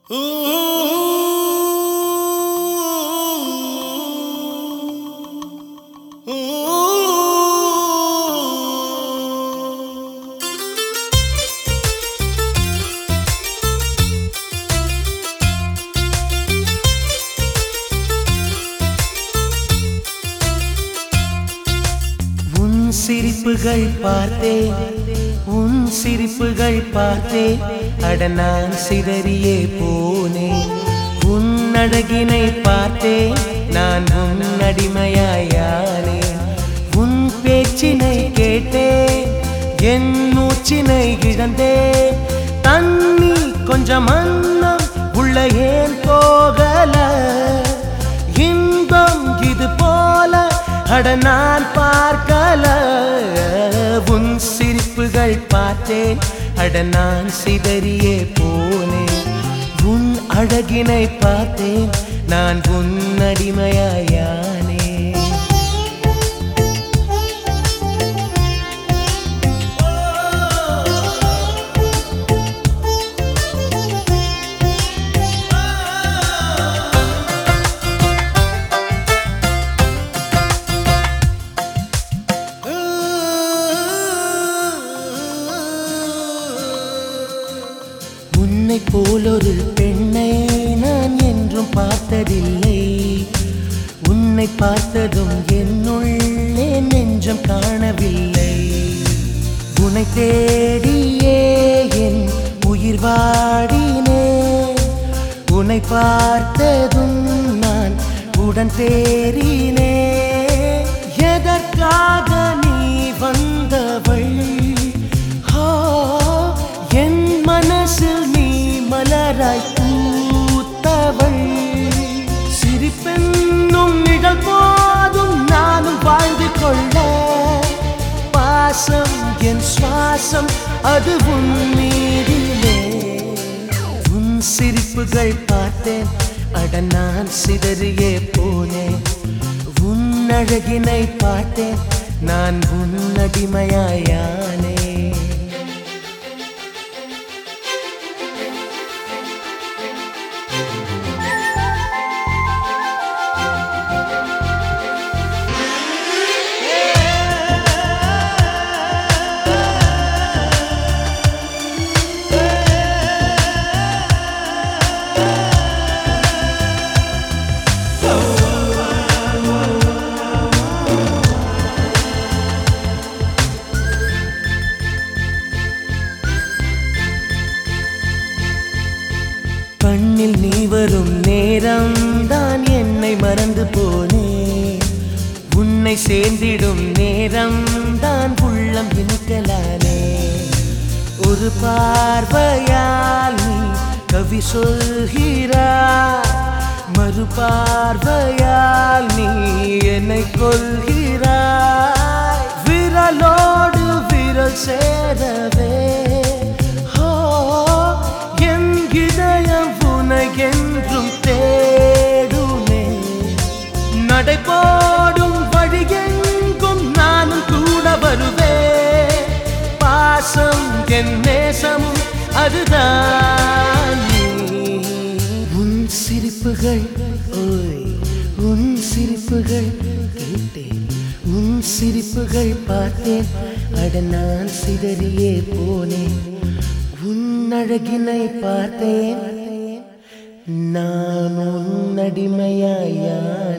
சிரிப்புகள் பார்த்தேன், உன் சிரிப்புகள் பார்த்தேன், அட நான் சிதறியே போனேன். உன் அழகினை பார்த்தேன், நான் உன் அடிமையாயானேன். உன் பேச்சினை கேட்டேன், என் மூச்சினை இழந்தேன். தண்ணி கொஞ்சம் அன்னம் உள்ள ஏன் போகல, இன்பம் இது போல அட நான் பார்க்கல. உன் சிரிப்புகள் பார்த்தேன், அட நான் சிதறியே போனேன். உன் அழகினை பார்த்தேன், நான் உன் அடிமையாயானே. உன்னை போலொரு பெண்ணை நான் என்றும் பார்த்ததில்லை. உன்னை பார்த்ததும் என்னுள்ளே நெஞ்சம் காணவில்லை. உன்னை தேடியே என் உயிர் வாடினே. உன்னை பார்த்ததும் நான் உடன் தேறினே. எதற்காக நீ வந்தவள்? என் மனசில் நீ மலராய் பூத்தவள். சிரிப்பென்னும் நிழல் போதும் நானும் வாழ்ந்து கொள்ள. பாசம் என் சுவாசம் அது உன் மீதிலே. உன் சிரிப்புகள் பார்த்தேன், அட நான் சிதறியே போனேன். உன் அழகினை பார்த்தேன், நான் உன் அடிமையாயானே. கண்ணில் நீ வரும் நேரம் தான் என்னை மறந்து போனேன். உன்னை சேர்ந்திடும் நேரம் தான் உள்ளம் இனிக்கலானே. ஒரு பார்வையால் நீ கவி சொல்கிறாய், மறு பார்வையால் நீ என்னை கொள்கிறாய். விரலோடு விரல் சேரவே என்றும் தேடுமே. நடைபோடும் வழியெங்கும் நானும் கூட வருவேன். பாசம் என் நேசமும் அதுதான். உன் சிரிப்புகள் உன் சிரிப்புகள் கேட்டேன், உன் சிரிப்புகள் பார்த்தேன், அட நான் சிதறியே போனேன். உன் அழகினை பார்த்தேன், நான் உன் அடிமையாயா.